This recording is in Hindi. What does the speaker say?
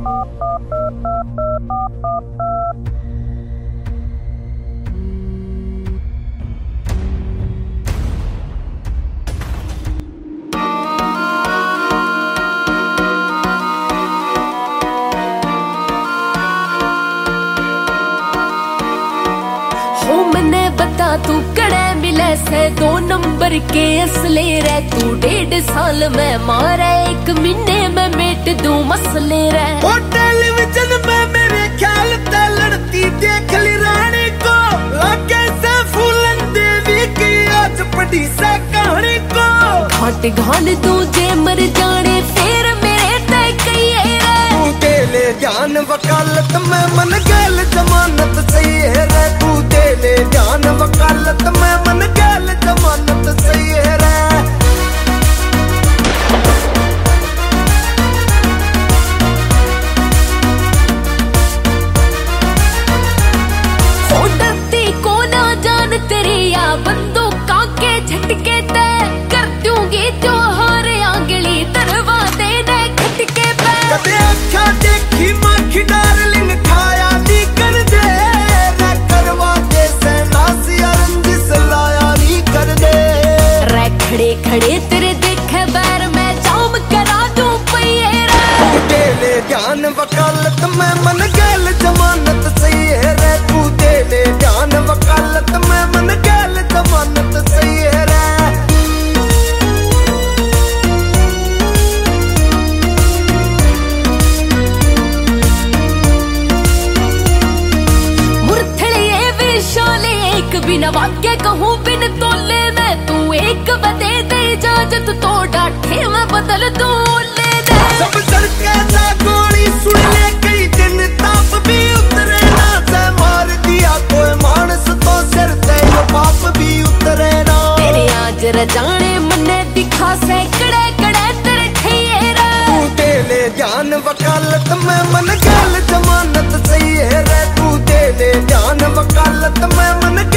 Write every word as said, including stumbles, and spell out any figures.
बता तू कड़े मिले से दो नंबर के असले रे तू डेढ़ साल में मारे एक महीने में मेट दू मसले रे। ओ टेलीविजन में मेरे ख्याल ते लड़ती देख ली रानी को लागे से फूलन देवी की आज पड़ी से कहानी को। घाट घाल तू जे मर जाने फिर मेरे ते कहिए रे तू दे ले जान वकालत में मन गैल जमानत सही है रे। तू दे ले जान वकालत में मन गैल जमानत सही है रे। हो डरती को ना जान तेरी या बंदूकों के झटके ते कर दूंगी जो हार आंगली दरवाजे ने खटके पे। कदे अच्छा देखी माखी डार्लिंग खाया नी कर दे रे करवा दे से नासी रंजिश लाया नी कर दे रे। खड़े खड़े तेरे देखे बैर में जाम करा दूं पहिए रे। तू दे ले जान वकालत में मन गैल जमानत सही है रे। तू दे ले जान वकालत में मन गैल जमानत सही है रे। एक बिना वाक्य कहूँ बिन तोले में तू एक बदे दे इजाजत तो डाठे मैं बदल दूं ले दे। सब सड़के ना गोली सुन ले कई दिन ताप भी उतरे ना से मार दिया कोई मानस तो सिर से यो पाप भी उतरे ना। तेरे आज रजाने मन्ने दिखा से कड़े कड़े तेरे ठैये रे। तू दे ले जान वकालत में मन गैल जमानत सही है रे। तू दे ले जान वकालत में मन